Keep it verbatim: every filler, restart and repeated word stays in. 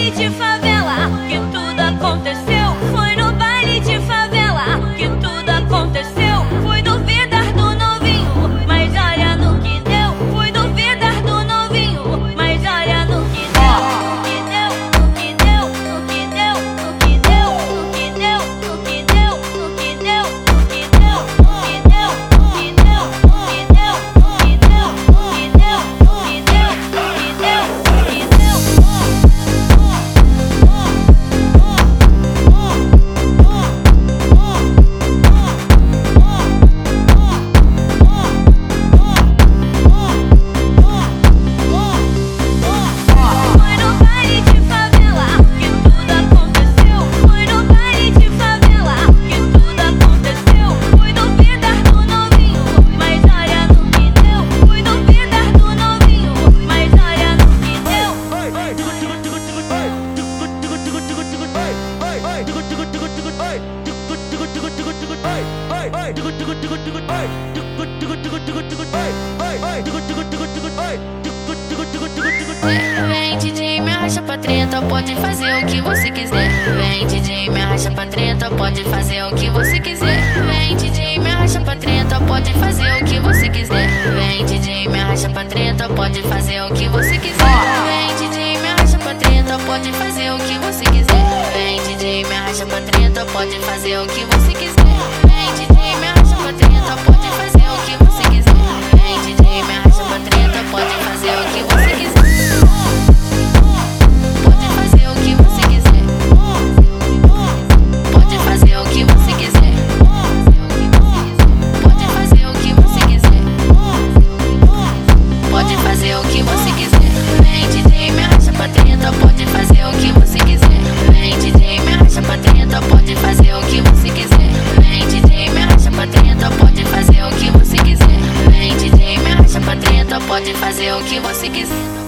baile de favela que tudo aconteceu. Foi no baile de favela que tudo aconteceu. Fui duvidar do novinho, mas olha no que deu. Fui duvidar do novinho, mas olha no que deu. No que deu, no que deu, no que deu, no que deu, no que deu, no que deu, no que deu, no que deu, no que deu, no que deu, no que deu, no que deu, no que deu, no que deu, no que deu, no que deu. Vem D J, me arrasta pra treta, pode fazer o que você quiser. Vem D J, me arrasta pra treta, pode fazer o que você quiser. Vem D J, me arrasta pra treta, pode fazer o que você quiser. Vem D J, me arrasta pra treta, pode fazer o que você quiser. Vem D J, me arrasta pra treta, pode fazer o que você quiser. Vem D J, me arrasta pra treta, pode fazer o que você quiser. Vem D J, me arrasta pra treta, pode fazer o que você quiser. Vem D J, me arrasta pra treta, pode fazer o que você quiser. Pode fazer o que você quiser. Pode fazer o que você quiser. Pode fazer o que você quiser. Pode fazer o que você quiser. Vem D J, me arrasta pra treta, pode fazer o que você quiser. Vem D J, me arrasta pra treta, pode fazer o que você quiser. Vem D J, me arrasta pra treta, pode fazer o que você quiser. Vem D J, me arrasta pra treta, pode fazer o que você quiser.